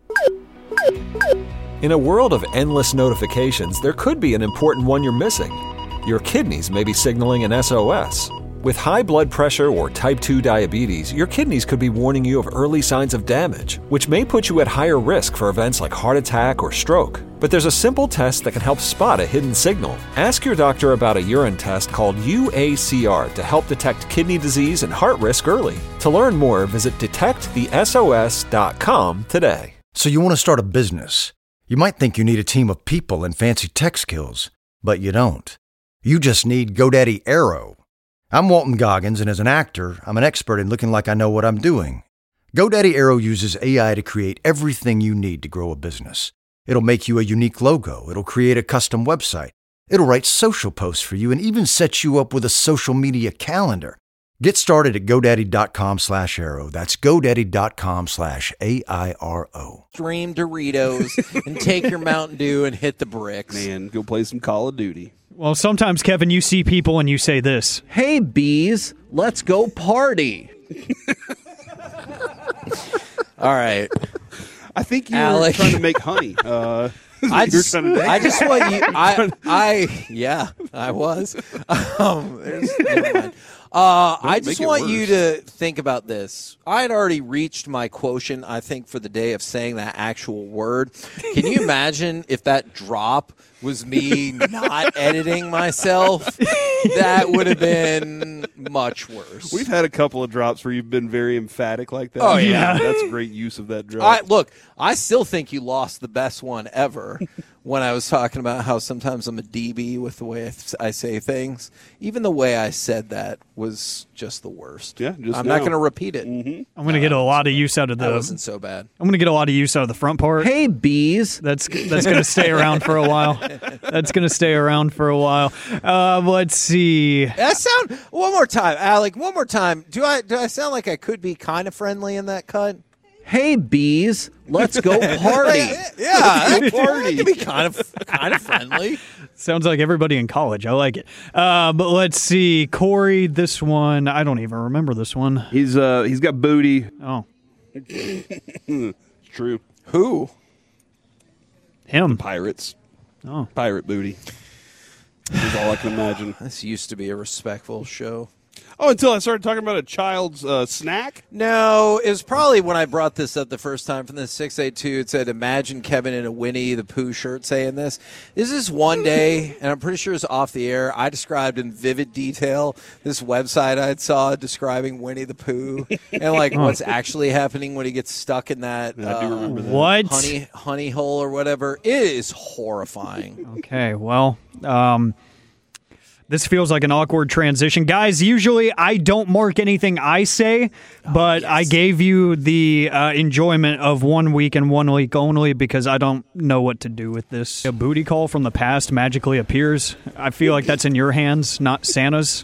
In a world of endless notifications, there could be an important one you're missing. Your kidneys may be signaling an S O S. With high blood pressure or type two diabetes, your kidneys could be warning you of early signs of damage, which may put you at higher risk for events like heart attack or stroke. But there's a simple test that can help spot a hidden signal. Ask your doctor about a urine test called U A C R to help detect kidney disease and heart risk early. To learn more, visit detect the S O S dot com today. So you want to start a business. You might think you need a team of people and fancy tech skills, but you don't. You just need GoDaddy Aero. I'm Walton Goggins, and as an actor, I'm an expert in looking like I know what I'm doing. GoDaddy Aero uses A I to create everything you need to grow a business. It'll make you a unique logo. It'll create a custom website. It'll write social posts for you and even set you up with a social media calendar. Get started at GoDaddy.com slash Aero. That's GoDaddy.com slash A I R O. Stream Doritos and take your Mountain Dew and hit the bricks. Man, go play some Call of Duty. Well, sometimes, Kevin, you see people and you say this. Hey, bees, let's go party. All right. I think you're Alec. trying to make honey. Uh, I just, trying to I just want you. I, I, yeah, I was. Um, there's, never mind. Uh, I just want worse. you to think about this. I had already reached my quotient, I think, for the day of saying that actual word. Can you imagine if that drop was me not editing myself? That would have been much worse. We've had a couple of drops where you've been very emphatic like that. Oh, yeah. That's great use of that drop. I, look, I still think you lost the best one ever when I was talking about how sometimes I'm a D B with the way I say things. Even the way I said that was just the worst. Yeah, just I'm now. not going to repeat it. Mm-hmm. I'm going to get a lot of use out of the. That wasn't so bad. I'm going to get a lot of use out of the front part. Hey, bees. That's that's going to stay around for a while. That's going to stay around for a while. Uh, let's see. That sound one more time, Alec. One more time. Do I do I sound like I could be kind of friendly in that cut? Hey, bees, let's go party. Yeah, that party. Be kind of kind of friendly. Sounds like everybody in college. I like it. Uh, but let's see, Corey. This one, I don't even remember this one. He's uh he's got booty. Oh, it's true. Who? Him. Pirates. Oh, pirate booty. Is all I can imagine. This used to be a respectful show. Oh, until I started talking about a child's uh, snack? No, it was probably when I brought this up the first time from the six eight two. It said, imagine Kevin in a Winnie the Pooh shirt saying this. This is one day, and I'm pretty sure it's off the air, I described in vivid detail this website I saw describing Winnie the Pooh and, like, what's actually happening when he gets stuck in that, I do remember that. What? honey, honey hole or whatever. It is horrifying. Okay, well, um, this feels like an awkward transition. Guys, usually I don't mark anything I say, but oh, yes. I gave you the uh, enjoyment of one week and one week only because I don't know what to do with this. A booty call from the past magically appears. I feel like that's in your hands, not Santa's.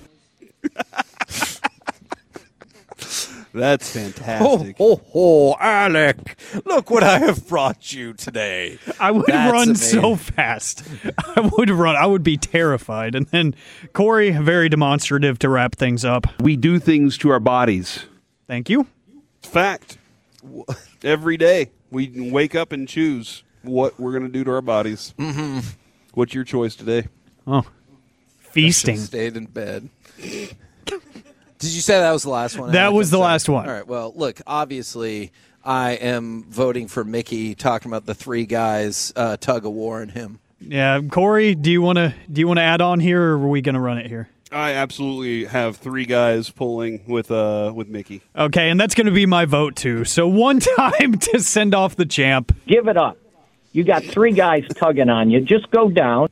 That's fantastic. Oh, oh, oh, Alec, look what I have brought you today. I would That's run amazing. so fast. I would run. I would be terrified. And then Corey, very demonstrative to wrap things up. We do things to our bodies. Thank you. Fact. Every day we wake up and choose what we're going to do to our bodies. Mm-hmm. What's your choice today? Oh, feasting. Stayed in bed. Did you say that was the last one? That was the last one. All right. Well, look, obviously, I am voting for Mickey talking about the three guys uh, tug of war in him. Yeah, Corey, do you want to do you want to add on here, or are we going to run it here? I absolutely have three guys pulling with uh with Mickey. Okay, and that's going to be my vote too. So one time to send off the champ. Give it up. You got three guys tugging on you. Just go down.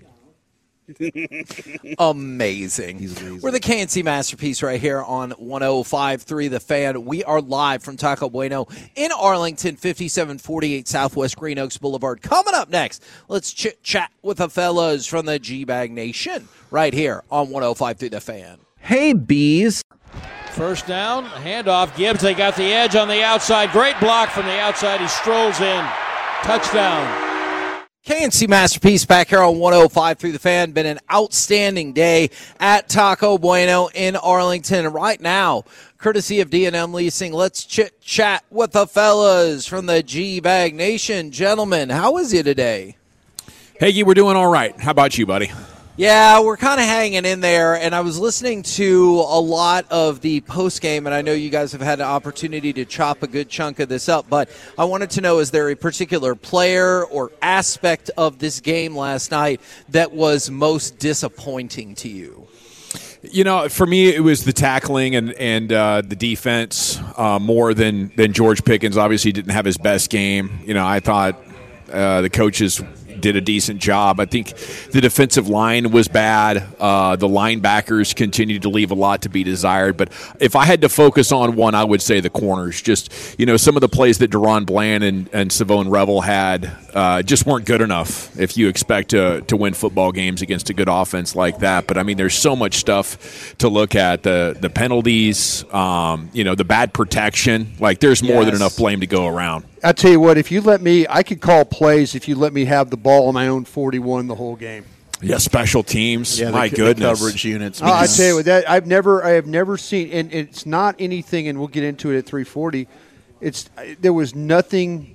Amazing. We're the K N C Masterpiece right here on one oh five point three The Fan. We are live from Taco Bueno in Arlington, fifty-seven forty-eight Southwest Green Oaks Boulevard. Coming up next, let's chit-chat with the fellas from the G-Bag Nation right here on one oh five point three The Fan. Hey, bees. First down, handoff. Gibbs, they got the edge on the outside. Great block from the outside. He strolls in. Touchdown. K N C Masterpiece back here on one oh five point three The Fan. Been an outstanding day at Taco Bueno in Arlington. Right now, courtesy of D and M Leasing, let's chit-chat with the fellas from the G-Bag Nation. Gentlemen, how is you today? Hey, we're doing all right. How about you, buddy? Yeah, we're kind of hanging in there, and I was listening to a lot of the postgame, and I know you guys have had an opportunity to chop a good chunk of this up, but I wanted to know, is there a particular player or aspect of this game last night that was most disappointing to you? You know, for me, it was the tackling and and uh, the defense uh, more than, than George Pickens. Obviously, didn't have his best game. You know, I thought uh, the coaches did a decent job. I think the defensive line was bad. Uh, the linebackers continued to leave a lot to be desired. But if I had to focus on one, I would say the corners. Just, you know, some of the plays that Deron Bland and, and Savone Revel had uh, just weren't good enough if you expect to, to win football games against a good offense like that. But, I mean, there's so much stuff to look at. The, the penalties, um, you know, the bad protection. Like, there's more yes. than enough blame to go around. I tell you what, if you let me, I could call plays if you let me have the ball on my own forty-one the whole game. Yeah, special teams. Yeah, my the, goodness, the coverage units. Oh, I tell you what, that I've never, I have never seen, and it's not anything. And we'll get into it at three forty. It's there was nothing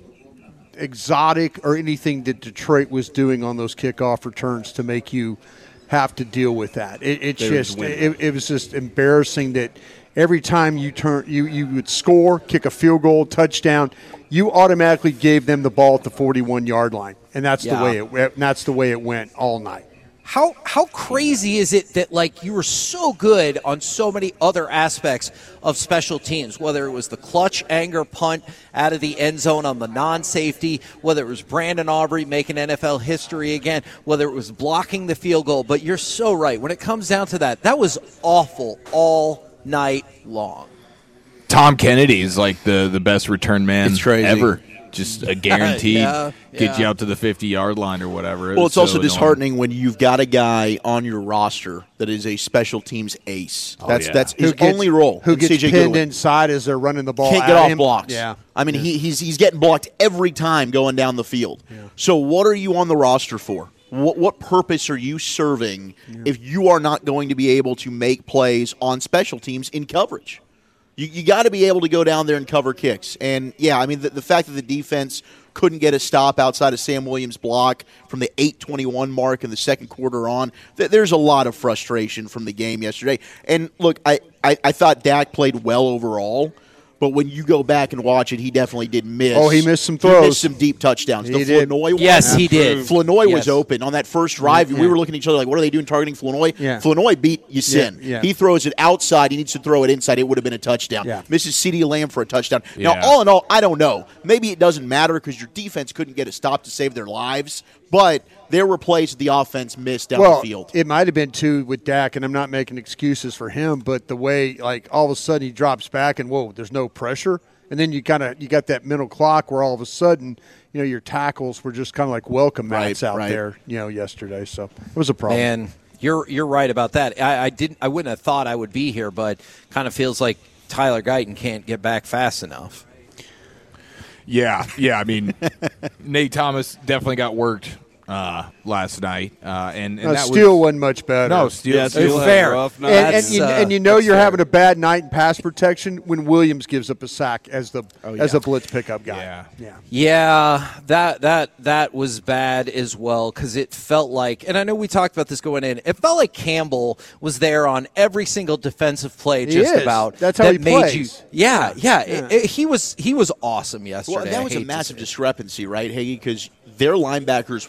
exotic or anything that Detroit was doing on those kickoff returns to make you have to deal with that. It, it's they just, it, it was just embarrassing that every time you turn, you you would score, kick a field goal, touchdown, you automatically gave them the ball at the forty-one-yard line, and that's yeah. the way it. And that's the way it went all night. How how crazy is it that, like, you were so good on so many other aspects of special teams, whether it was the clutch anger punt out of the end zone on the non-safety, whether it was Brandon Aubrey making N F L history again, whether it was blocking the field goal. But you're so right. When it comes down to that, that was awful all night long. Tom Kennedy is like the, the best return man ever. Just a guaranteed yeah, yeah. get you out to the fifty-yard line or whatever. Well, it's so also annoying. disheartening when you've got a guy on your roster that is a special teams ace. Oh, that's yeah. that's his who gets, only role. Who gets C J pinned Goodwin. inside as they're running the ball. Can't at get off him. blocks. Yeah, I mean yeah. he, he's he's getting blocked every time going down the field. Yeah. So what are you on the roster for? What, what purpose are you serving yeah. if you are not going to be able to make plays on special teams in coverage? You, you got to be able to go down there and cover kicks. And, yeah, I mean, the, the fact that the defense couldn't get a stop outside of Sam Williams' block from the eight twenty-one mark in the second quarter on, th- there's a lot of frustration from the game yesterday. And, look, I, I, I thought Dak played well overall. But when you go back and watch it, he definitely did miss. Oh, he missed some throws. He missed some deep touchdowns. He the did. Flournoy one. Yes, he did. Flournoy yes. was open on that first drive. Yeah. We were looking at each other like, what are they doing targeting Flournoy? Yeah. Flournoy beat Yasin. Yeah. Yeah. He throws it outside. He needs to throw it inside. It would have been a touchdown. Yeah. Misses CeeDee Lamb for a touchdown. Yeah. Now, all in all, I don't know. Maybe it doesn't matter because your defense couldn't get a stop to save their lives. But there were plays that the offense missed down well, the field. It might have been, too, with Dak, and I'm not making excuses for him, but the way, like, all of a sudden he drops back and, whoa, there's no pressure. And then you kind of you got that mental clock where all of a sudden, you know, your tackles were just kind of like welcome mats right, out right. there, you know, yesterday. So it was a problem. Man, you're you're right about that. I, I didn't I wouldn't have thought I would be here, but kind of feels like Tyler Guyton can't get back fast enough. Yeah, yeah. I mean, Nate Thomas definitely got worked uh, last night, uh, and, and no, that Steele was, wasn't much better. No, Steele, yeah, Steele it's fair. Rough and, and, That's, you, uh, and you know you're fair. having a bad night in pass protection when Williams gives up a sack as the Oh, yeah. as a blitz pickup guy. Yeah. yeah. Yeah, that that that was bad as well because it felt like, and I know we talked about this going in, it felt like Campbell was there on every single defensive play, He just is. about. That's how that he made plays. You, yeah, yeah, Yeah. It, it, he was he was awesome yesterday. Well, that was I a hate to massive say it. discrepancy, right, Hagee? Because their linebackers were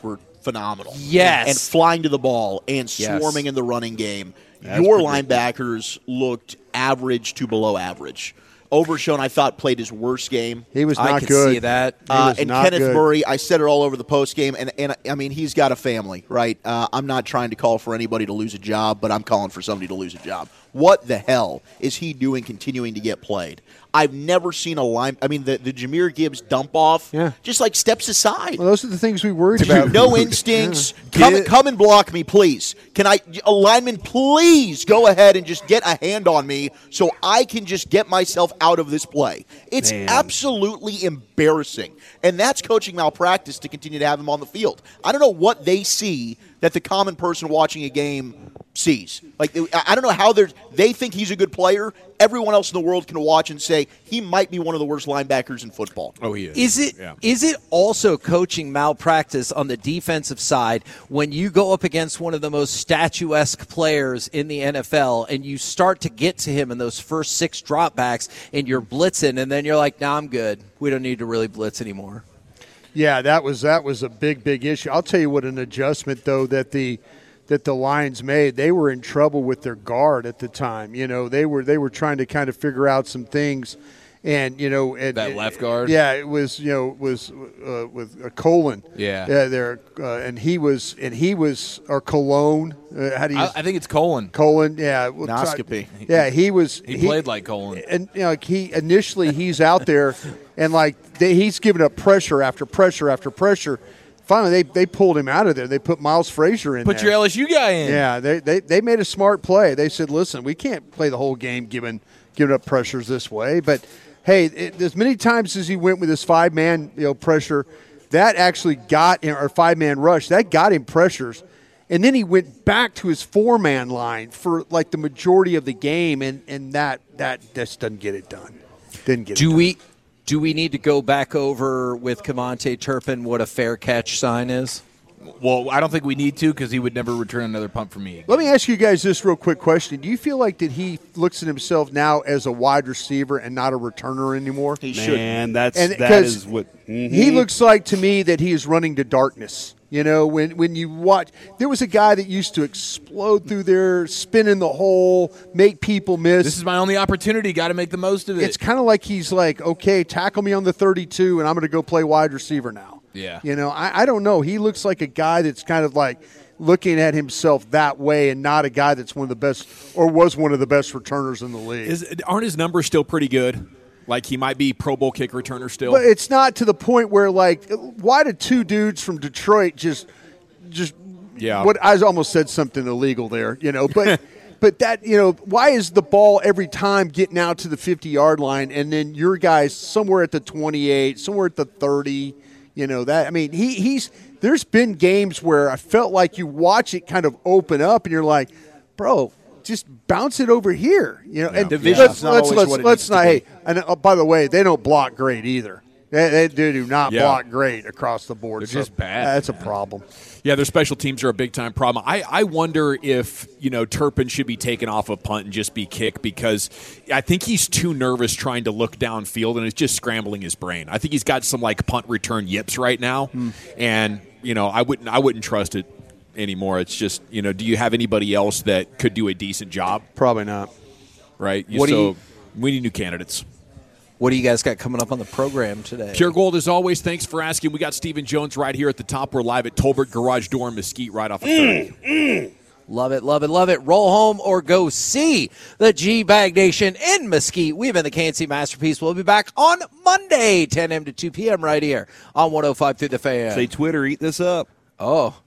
phenomenal. Yes. And flying to the ball and Yes. swarming in the running game. That's Your predictable. linebackers looked average to below average. Overshown, I thought, played his worst game. He was I not could good. see that. He Uh, was and not Kenneth good. Murray, I said it all over the post game, and, and I mean, he's got a family, right? Uh, I'm not trying to call for anybody to lose a job, but I'm calling for somebody to lose a job. What the hell is he doing continuing to get played? I've never seen a line. I mean, the, the Jahmyr Gibbs dump off Yeah. just like steps aside. Well, those are the things we worried about. No instincts. Yeah. Come, Get- come and block me, please. Can I, a lineman, please go ahead and just get a hand on me so I can just get myself out of this play. It's Man. absolutely embarrassing. And that's coaching malpractice to continue to have him on the field. I don't know what they see that the common person watching a game sees. Like, I don't know how they're, they think he's a good player. Everyone else in the world can watch and say he might be one of the worst linebackers in football. Oh, he is. Is it is Yeah. it also coaching malpractice on the defensive side when you go up against one of the most statuesque players in the N F L and you start to get to him in those first six dropbacks and you're blitzing and then you're like, nah, I'm good. We don't need to really blitz anymore. Yeah, that was that was a big, big issue. I'll tell you what an adjustment though that the that the Lions made. They were in trouble with their guard at the time. You know, they were they were trying to kind of figure out some things, and you know, and, That left guard? Yeah, it was you know it was uh, with uh, Colon. Yeah. yeah, there, uh, and he was and he was or Cologne. Uh, how do you? I, I think it's Colon. Colon, yeah, well, Noscopy. Yeah, he was. He played like Colon. And you know, like he initially he's out there, and like they, he's giving up pressure after pressure after pressure. Finally, they, they pulled him out of there. They put Miles Frazier in Put there. your L S U guy in. Yeah, they, they they made a smart play. They said, listen, we can't play the whole game giving giving up pressures this way. But hey, it, as many times as he went with his five man you know pressure, that actually got him, or five man rush that got him pressures. And then he went back to his four man line for like the majority of the game, and, and that that just doesn't get it done. Didn't get Do it done. we do we need to go back over with Kevontae Turpin what a fair catch sign is? Well, I don't think we need to because he would never return another punt for me again. Let me ask you guys this real quick question. Do you feel like that he looks at himself now as a wide receiver and not a returner anymore? He should. Man, that's And that 'cause is what mhm. He looks like to me that he is running to darkness. You know, when, when you watch, there was a guy that used to explode through there, spin in the hole, make people miss. This is my only opportunity. Got to make the most of it. It's kind of like he's like, okay, tackle me on the thirty-two, and I'm going to go play wide receiver now. Yeah. You know, I, I don't know. He looks like a guy that's kind of like looking at himself that way and not a guy that's one of the best or was one of the best returners in the league. Is, aren't his numbers still pretty good? Like he might be Pro Bowl kick returner still. But it's not to the point where, like, why did two dudes from Detroit just, just, Yeah. What I almost said something illegal there, you know, but, but that, you know, why is the ball every time getting out to the fifty-yard line, and then your guys somewhere at the twenty-eight, somewhere at the thirty, you know that? I mean, he he's there's been games where I felt like you watch it kind of open up, and you're like, bro, just bounce it over here, you know. And Division's let's not let's always let's, what it let's needs to not. be. Hey, and uh, by the way, they don't block great either. They, they do do not Yeah. block great across the board. They're so just bad, That's a problem. Yeah, their special teams are a big time problem. I, I wonder if, you know, Turpin should be taken off a punt and just be kicked because I think he's too nervous trying to look downfield and it's just scrambling his brain. I think he's got some like punt return yips right now, and you know I wouldn't I wouldn't trust it anymore. It's just, you know, do you have anybody else that could do a decent job? Probably not. Right. What do so you- we need new candidates. What do you guys got coming up on the program today? Pure Gold, as always, thanks for asking. We got Stephen Jones right here at the top. We're live at Tolbert Garage Door in Mesquite right off of thirty. Love it, love it, love it. Roll home or go see the G-Bag Nation in Mesquite. We've been the K N C Masterpiece. We'll be back on Monday, ten a.m. to two p.m. right here on one oh five through the Fan. Say Twitter, eat this up. Oh.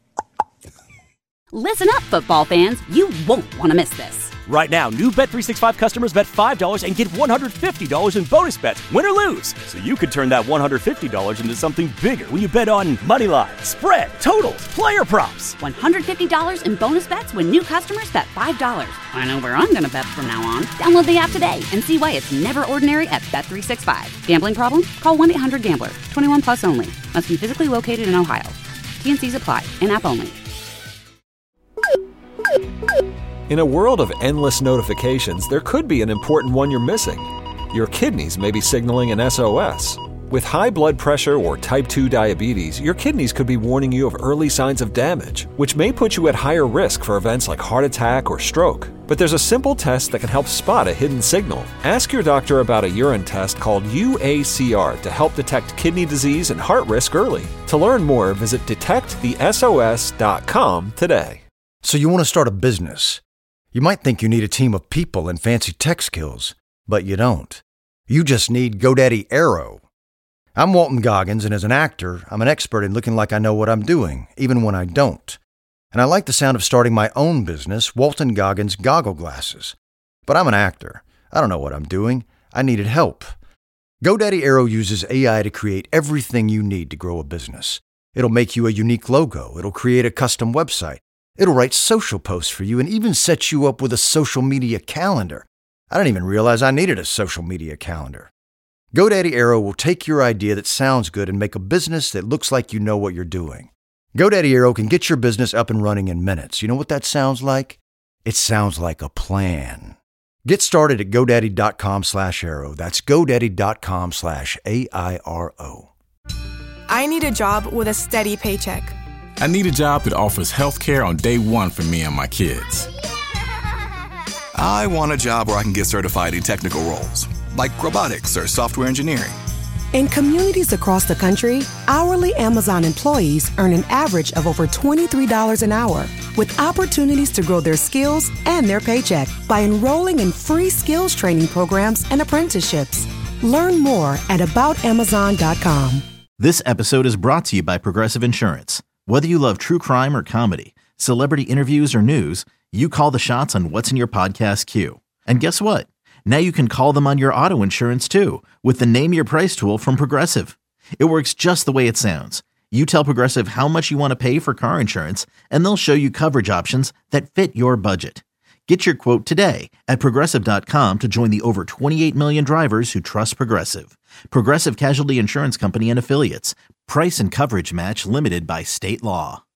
Listen up, football fans. You won't want to miss this. Right now, new Bet three sixty-five customers bet five dollars and get one hundred fifty dollars in bonus bets, win or lose. So you could turn that one hundred fifty dollars into something bigger when you bet on money line, spread, totals, player props. one hundred fifty dollars in bonus bets when new customers bet five dollars. I know where I'm going to bet from now on. Download the app today and see why it's never ordinary at Bet three sixty-five. Gambling problem? Call one eight hundred gambler. twenty-one plus only. Must be physically located in Ohio. T and C's apply. In-app only. In a world of endless notifications, there could be an important one you're missing. Your kidneys may be signaling an S O S. With high blood pressure or type two diabetes, your kidneys could be warning you of early signs of damage, which may put you at higher risk for events like heart attack or stroke. But there's a simple test that can help spot a hidden signal. Ask your doctor about a urine test called U A C R to help detect kidney disease and heart risk early. To learn more, visit detect the S O S dot com today. So you want to start a business. You might think you need a team of people and fancy tech skills, but you don't. You just need GoDaddy Aero. I'm Walton Goggins, and as an actor, I'm an expert in looking like I know what I'm doing, even when I don't. And I like the sound of starting my own business, Walton Goggins Goggle Glasses. But I'm an actor. I don't know what I'm doing. I needed help. GoDaddy Aero uses A I to create everything you need to grow a business. It'll make you a unique logo. It'll create a custom website. It'll write social posts for you and even set you up with a social media calendar. I didn't even realize I needed a social media calendar. GoDaddy Aero will take your idea that sounds good and make a business that looks like you know what you're doing. GoDaddy Aero can get your business up and running in minutes. You know what that sounds like? It sounds like a plan. Get started at GoDaddy.com slash Aero. That's GoDaddy.com slash A I R O. I need a job with a steady paycheck. I need a job that offers health care on day one for me and my kids. I want a job where I can get certified in technical roles, like robotics or software engineering. In communities across the country, hourly Amazon employees earn an average of over twenty-three dollars an hour, with opportunities to grow their skills and their paycheck by enrolling in free skills training programs and apprenticeships. Learn more at about amazon dot com. This episode is brought to you by Progressive Insurance. Whether you love true crime or comedy, celebrity interviews or news, you call the shots on what's in your podcast queue. And guess what? Now you can call them on your auto insurance too with the Name Your Price tool from Progressive. It works just the way it sounds. You tell Progressive how much you want to pay for car insurance, and they'll show you coverage options that fit your budget. Get your quote today at Progressive dot com to join the over twenty-eight million drivers who trust Progressive. Progressive Casualty Insurance Company and Affiliates. Price and coverage match limited by state law.